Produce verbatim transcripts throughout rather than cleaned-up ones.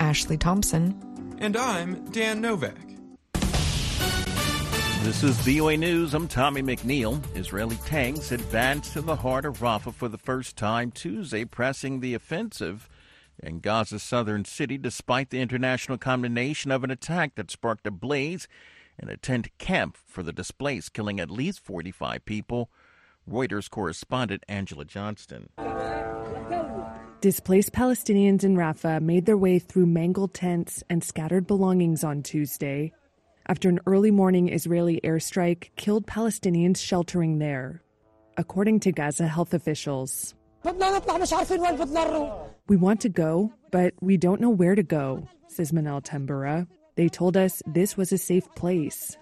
Ashley Thompson. And I'm Dan Novak. This is V O A News. I'm Tommy McNeil. Israeli tanks advanced to the heart of Rafah for the first time Tuesday, pressing the offensive in Gaza's southern city despite the international condemnation of an attack that sparked a blaze in a tent camp for the displaced, killing at least forty-five people. Reuters correspondent Angela Johnston. Displaced Palestinians in Rafah made their way through mangled tents and scattered belongings on Tuesday after an early morning Israeli airstrike killed Palestinians sheltering there, according to Gaza health officials. We want to go, but we don't know where to go, says Manal Tambura. They told us this was a safe place.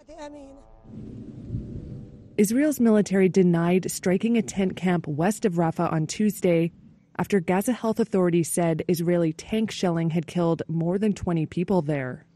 Israel's military denied striking a tent camp west of Rafah on Tuesday after Gaza health authorities said Israeli tank shelling had killed more than twenty people there.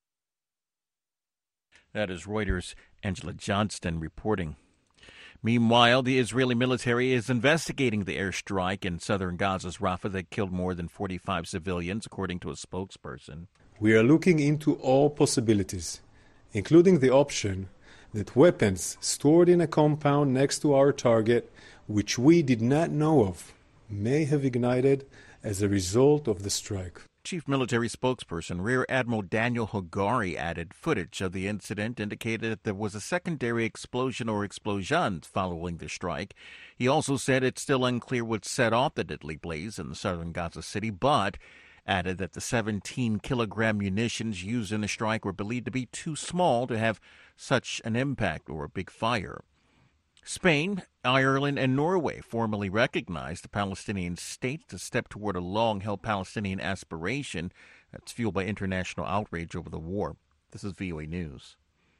That is Reuters' Angela Johnston reporting. Meanwhile, the Israeli military is investigating the airstrike in southern Gaza's Rafah that killed more than forty-five civilians, according to a spokesperson. We are looking into all possibilities, including the option that weapons stored in a compound next to our target, which we did not know of, may have ignited as a result of the strike. Chief Military Spokesperson Rear Admiral Daniel Hagari added footage of the incident indicated that there was a secondary explosion or explosions following the strike. He also said it's still unclear what set off the deadly blaze in the southern Gaza city, but added that the seventeen kilogram munitions used in the strike were believed to be too small to have such an impact or a big fire. Spain, Ireland, and Norway formally recognized the Palestinian state to step toward a long-held Palestinian aspiration that's fueled by international outrage over the war. This is V O A News.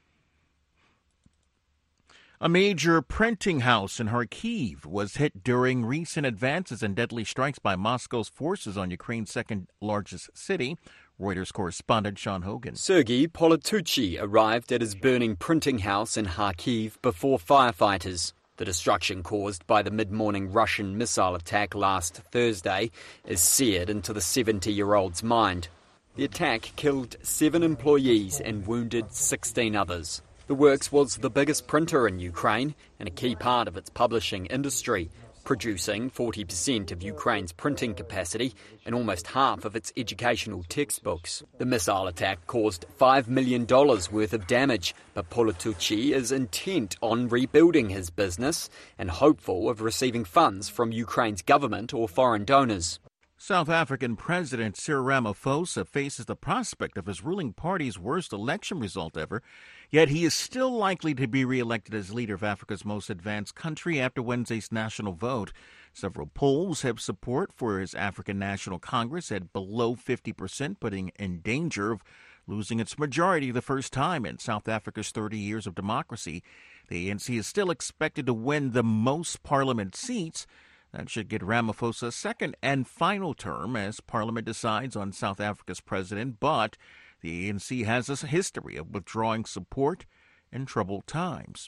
A major printing house in Kharkiv was hit during recent advances and deadly strikes by Moscow's forces on Ukraine's second-largest city. Reuters correspondent Sean Hogan. Sergei Politucci arrived at his burning printing house in Kharkiv before firefighters. The destruction caused by the mid-morning Russian missile attack last Thursday is seared into the seventy-year-old's mind. The attack killed seven employees and wounded sixteen others. The works was the biggest printer in Ukraine and a key part of its publishing industry, producing forty percent of Ukraine's printing capacity and almost half of its educational textbooks. The missile attack caused five million dollars worth of damage, but Politucci is intent on rebuilding his business and hopeful of receiving funds from Ukraine's government or foreign donors. South African President Cyril Ramaphosa faces the prospect of his ruling party's worst election result ever, yet he is still likely to be reelected as leader of Africa's most advanced country after Wednesday's national vote. Several polls have support for his African National Congress at below fifty percent, putting in danger of losing its majority the first time in South Africa's thirty years of democracy. The A N C is still expected to win the most parliament seats. That should get Ramaphosa a second and final term as Parliament decides on South Africa's president, but the A N C has a history of withdrawing support in troubled times.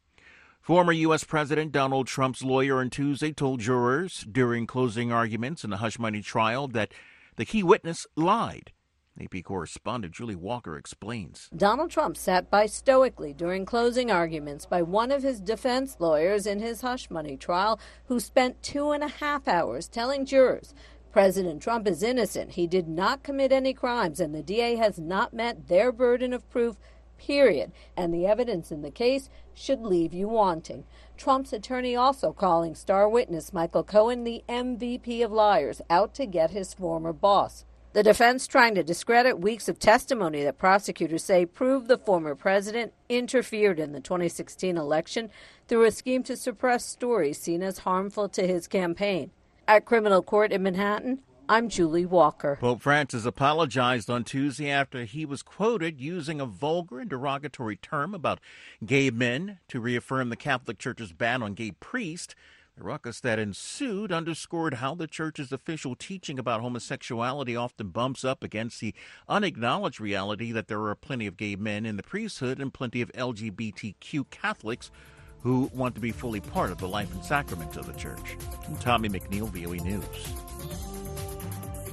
Former U S. President Donald Trump's lawyer on Tuesday told jurors during closing arguments in the hush money trial that the key witness lied. A P correspondent Julie Walker explains. Donald Trump sat by stoically during closing arguments by one of his defense lawyers in his hush money trial, who spent two and a half hours telling jurors President Trump is innocent. He did not commit any crimes, and the D A has not met their burden of proof, period. And the evidence in the case should leave you wanting. Trump's attorney also calling star witness Michael Cohen the M V P of liars, out to get his former boss. The defense trying to discredit weeks of testimony that prosecutors say proved the former president interfered in the twenty sixteen election through a scheme to suppress stories seen as harmful to his campaign. At criminal court in Manhattan, I'm Julie Walker. Pope Francis apologized on Tuesday after he was quoted using a vulgar and derogatory term about gay men to reaffirm the Catholic Church's ban on gay priests. The ruckus that ensued underscored how the Church's official teaching about homosexuality often bumps up against the unacknowledged reality that there are plenty of gay men in the priesthood and plenty of L G B T Q Catholics who want to be fully part of the life and sacraments of the Church. I'm Tommy McNeil, V O A News.